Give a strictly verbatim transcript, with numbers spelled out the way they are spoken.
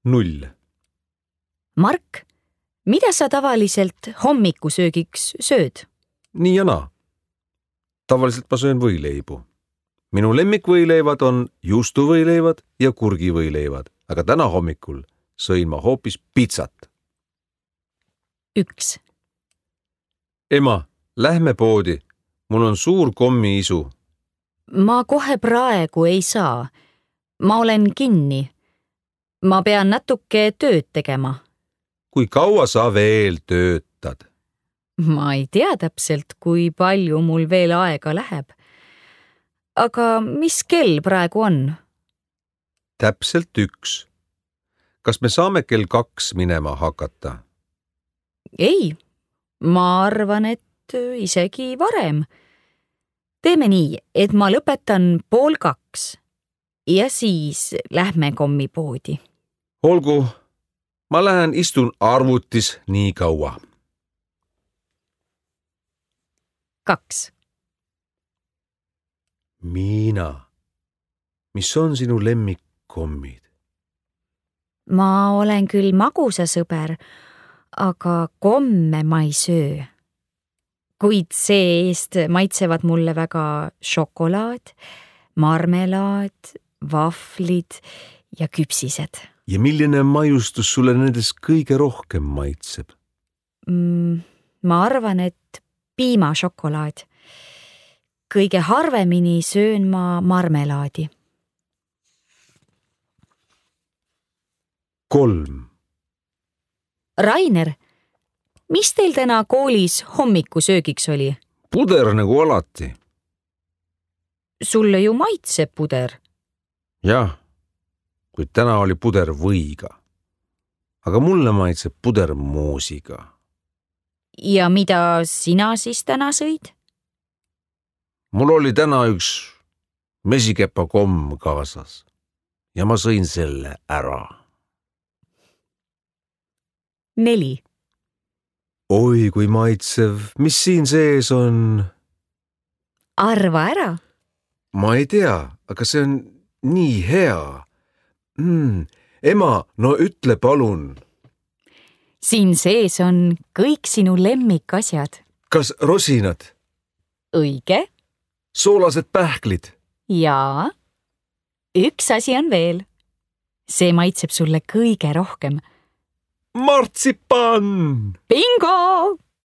Null. Mark, mida sa tavaliselt hommikusöögiks sööd? Nii ja naa. Tavaliselt ma söön võileibu. Minu lemmikvõileivad on juustuvõileivad ja kurgivõileivad, aga täna hommikul sõin ma hoopis pitsat. Üks. Ema, lähme poodi. Mul on suur kommi-isu. Ma kohe praegu ei saa. Ma olen kinni. Ma pean natuke tööd tegema. Kui kaua sa veel töötad? Ma ei tea täpselt, kui palju mul veel aega läheb. Aga mis kell praegu on? Täpselt üks. Kas me saame kell kaks minema hakata? Ei, ma arvan, et isegi varem. Teeme nii, et ma lõpetan pool kaks ja siis lähme kommipoodi. Olgu, ma lähen istun arvutis nii kaua. Kaks. Miina, mis on sinu lemmikkommid? Ma olen küll magusasõber, aga komme ma ei söö. Kuid see-eest maitsevad mulle väga šokolaad, marmelaad, vaflid ja küpsised. Ja milline maiustus sulle nendest kõige rohkem maitseb? Mm, ma arvan, et piimašokolaad. Kõige harvemini söön ma marmelaadi. Kolm. Rainer, mis teil täna koolis hommikusöögiks oli? Puder nagu alati. Sulle ju maitseb puder. Jah, kuid täna oli puder võiga. Aga mulle maitseb puder moosiga. Ja mida sina siis täna sõid? Mul oli täna üks mesikepa komm kaasas ja ma sõin selle ära. Neli. Oi, kui maitsev. Mis siin sees on? Arva ära. Ma ei tea, aga see on nii hea. Mm, ema, no ütle palun. Siin sees on kõik sinu lemmikasjad. Kas rosinad? Õige. Soolased pähklid? Jaa. Üks asi on veel. See maitseb sulle kõige rohkem. Martsipan! Bingo!